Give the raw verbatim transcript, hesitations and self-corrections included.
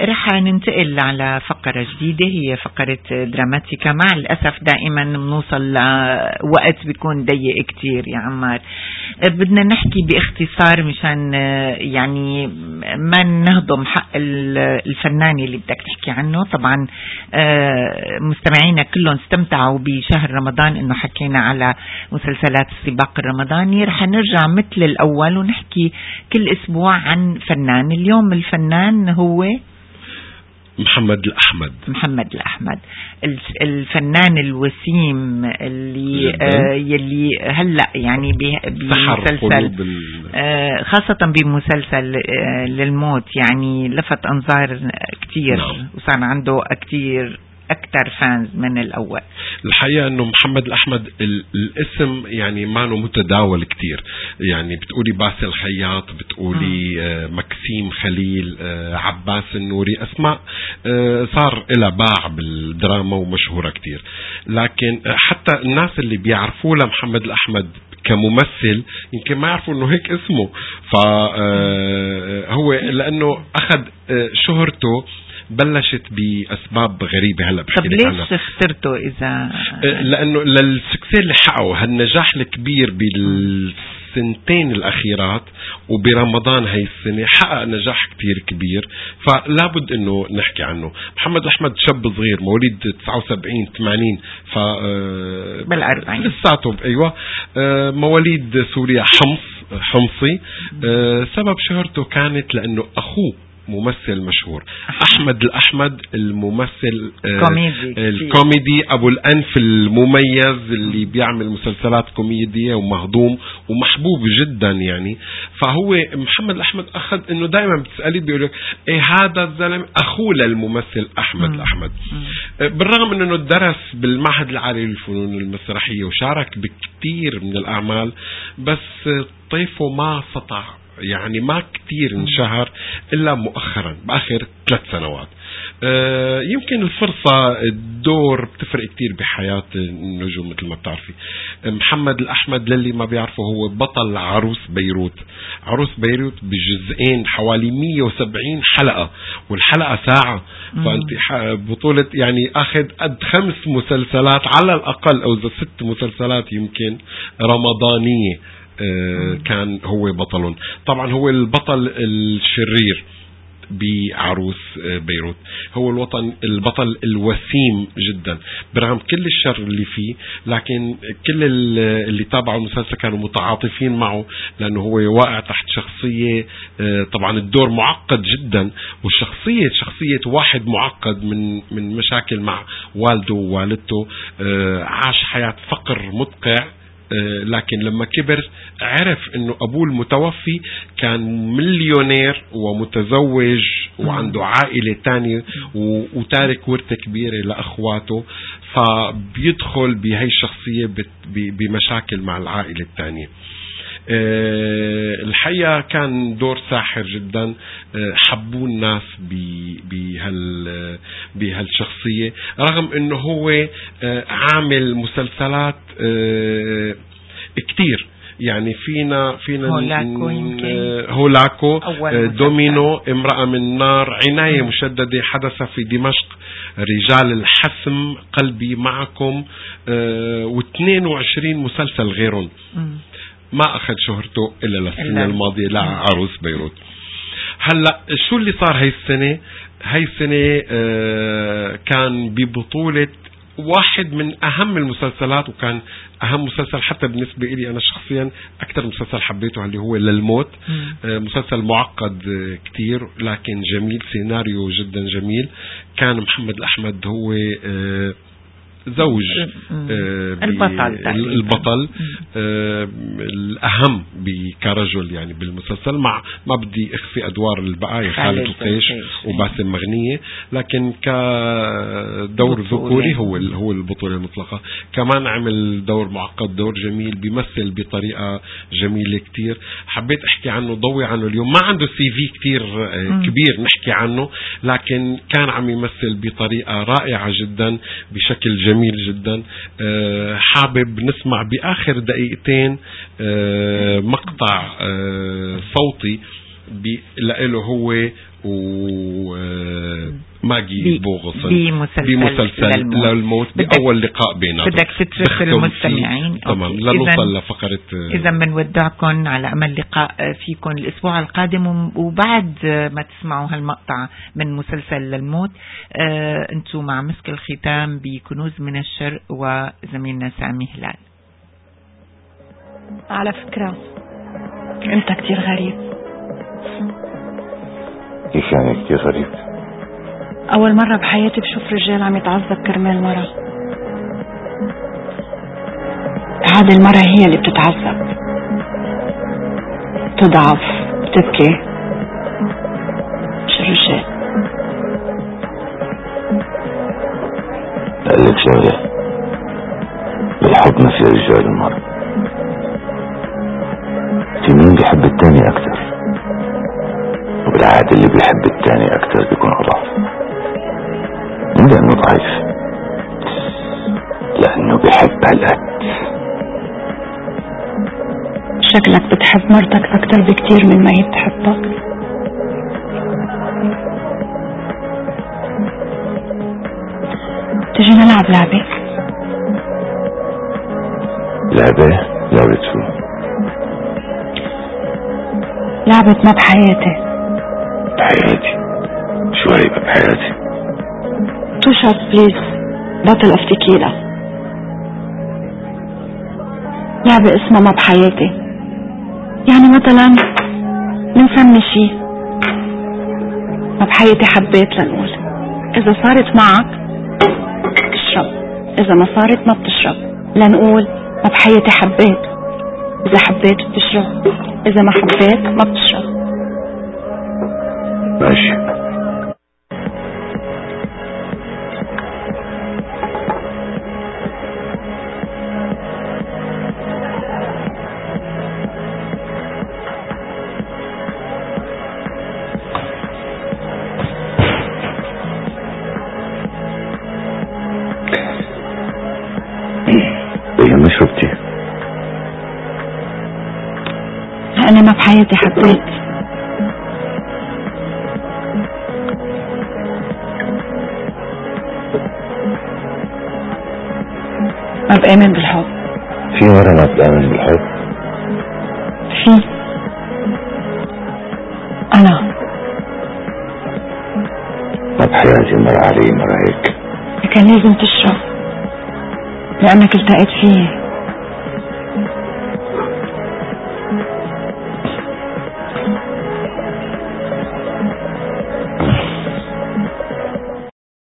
رح ننتقل على فقرة جديدة، هي فقرة دراماتيكا. مع الأسف دائما بنوصل لوقت بيكون ضيق كتير يا عمار. بدنا نحكي باختصار مشان يعني ما نهضم حق الفنان اللي بدك تحكي عنه. طبعا مستمعينا كلهم استمتعوا بشهر رمضان انه حكينا على مسلسلات السباق الرمضاني. رح نرجع مثل الأول ونحكي كل أسبوع عن فنان. اليوم الفنان هو محمد الأحمد. محمد الأحمد الفنان الوسيم اللي آه يلي هلأ يعني بمسلسل آه خاصة بمسلسل آه للموت يعني لفت أنظار كتير. نعم. وصار عنده كتير أكتر فانز من الأول. الحقيقة أنه محمد الأحمد الاسم يعني معنه متداول كتير، يعني بتقولي باسل الخياط، بتقولي آه مكسيم خليل، آه عباس النوري، أسماء آه صار إلى باع بالدراما ومشهورة كتير. لكن آه حتى الناس اللي بيعرفوه لمحمد الأحمد كممثل يمكن ما يعرفوا أنه هيك اسمه. فهو لأنه أخذ آه شهرته بلشت بأسباب غريبة. هلأ بحكي لك عنها. طب ليش اخترته إذا؟ لأنه للسكسير اللي حقه هالنجاح الكبير بالسنتين الأخيرات وبرمضان هاي السنة حقق نجاح كتير كبير، فلابد إنه نحكي عنه. محمد أحمد شاب صغير مواليد تسعة وسبعين ثمانين، ف بالأربعين لساته. أيوة، مواليد سوريا، حمص حمصي. سبب شهرته كانت لأنه أخوه ممثل مشهور، أحمد الأحمد، الممثل كوميدي الكوميدي أبو الأنف المميز اللي بيعمل مسلسلات كوميدية ومهضوم ومحبوب جدا يعني. فهو محمد الأحمد أخذ إنه دائما بتسألي بيقولك إيه هذا الزلمة أخوه للممثل أحمد م. الأحمد. م. بالرغم من إنه درس بالمعهد العالي للفنون المسرحية وشارك بكثير من الأعمال، بس طيفه ما سطع يعني ما كتير انشهر إلا مؤخرا بآخر ثلاث سنوات. آه يمكن الفرصة الدور بتفرق كتير بحياة النجوم مثل ما بتعرفي. محمد الأحمد للي ما بيعرفه هو بطل عروس بيروت. عروس بيروت بجزئين حوالي مية وسبعين حلقة، والحلقة ساعة. فأنت بطولة يعني أخذ قد خمس مسلسلات على الأقل أو إذا ست مسلسلات يمكن رمضانية. آه كان هو بطل. طبعا هو البطل الشرير بعروس بيروت، هو الوطن البطل الوسيم جدا برغم كل الشر اللي فيه. لكن كل اللي تابعوا المسلسل كانوا متعاطفين معه لأنه هو واقع تحت شخصية. طبعا الدور معقد جدا، والشخصية شخصية واحد معقد من من مشاكل مع والده ووالدته. عاش حياة فقر مدقع، لكن لما كبر عرف انه ابوه المتوفي كان مليونير ومتزوج وعنده عائلة تانية وتارك ورثة كبيرة لأخواته، فبيدخل بهاي الشخصية بمشاكل مع العائلة التانية. أه الحقيقة كان دور ساحر جدا. أه حبوا الناس بهال بهالشخصية رغم انه هو أه عامل مسلسلات أه كتير. يعني فينا فينا هولاكو, أه هولاكو أه دومينو، امرأة من نار، عناية م. مشددة، حدث في دمشق، رجال الحسم، قلبي معكم، أه واثنين وعشرين مسلسل غيرهم. م. ما أخذ شهرته إلا للسنة الماضية لعروس بيروت. هلأ شو اللي صار هاي السنة؟ هاي السنة آه كان ببطولة واحد من أهم المسلسلات، وكان أهم مسلسل حتى بالنسبة إلي أنا شخصيا أكثر مسلسل حبيته اللي هو للموت. آه مسلسل معقد آه كتير لكن جميل، سيناريو جدا جميل. كان محمد الأحمد هو آه زوج آه البطل البطل آه الأهم كرجل يعني بالمسلسل، مع ما بدي أخفي أدوار البقايا خالد القيش وباسم مغنية، لكن كدور ذكوري هو هو البطولة المطلقة. كمان عمل دور معقد، دور جميل، بيمثل بطريقة جميلة كتير. حبيت أحكي عنه، ضوي عنه اليوم. ما عنده سي في كتير آه كبير نحكي عنه، لكن كان عم يمثل بطريقة رائعة جدا بشكل جميل جميل جدا. أه حابب نسمع بآخر دقيقتين أه مقطع أه صوتي لإله هو و ماجي بوغصن بمسلسل, بمسلسل للموت, للموت بأول لقاء بيناتهم. بدك تترك المستمعين تمام لنوصل لفقرة. إذا بنودعكم على أمل لقاء فيكم الأسبوع القادم، وبعد ما تسمعوا هالمقطع من مسلسل للموت آه أنتم مع مسك الختام بكنوز من الشرق وزميلنا سامي هلال. على فكرة أنت كتير غريب. كيف يعني كتير غريب؟ أول مرة بحياتي بشوف رجال عم يتعذب كرمال مرة. هذه المرة هي اللي بتتعذب، تضعف، بتبكي، مش الرجال. قال لك شغلة، بالحب ما في رجال المرة. في مين بيحب التاني أكتر، وبالعادة اللي بيحب التاني أكتر بيكون أضعف، مو لأنه ضعيف، لأنه بيحب هالقد. شكلك بتحب مرتك أكتر بكتير من ما هي بتحبك. تجي نلعب لعبة؟ لعبة؟ لعبة شو؟ لعبة ما بحياتي. بحياتي؟ شو هي بحياتي؟ تو شوت بليز، بطل اوف تيكيلا. لعبة اسمها ما بحياتي. يعني مثلا بنسمي شي ما بحياتي حبيت لنقول، إذا صارت معك تشرب، إذا ما صارت ما بتشرب. لنقول ما بحياتي حبيت، إذا حبيت بتشرب، إذا ما حبيت ما بتشرب. ماشي. ما شربتي؟ أنا ما بحياتي حبيت. ما بآمن بالحب. في مرة ما بآمن بالحب؟ في أنا ما بحياتي مرة علي مرة هيك. كان لازم تشرب لأنك التقيت فيه.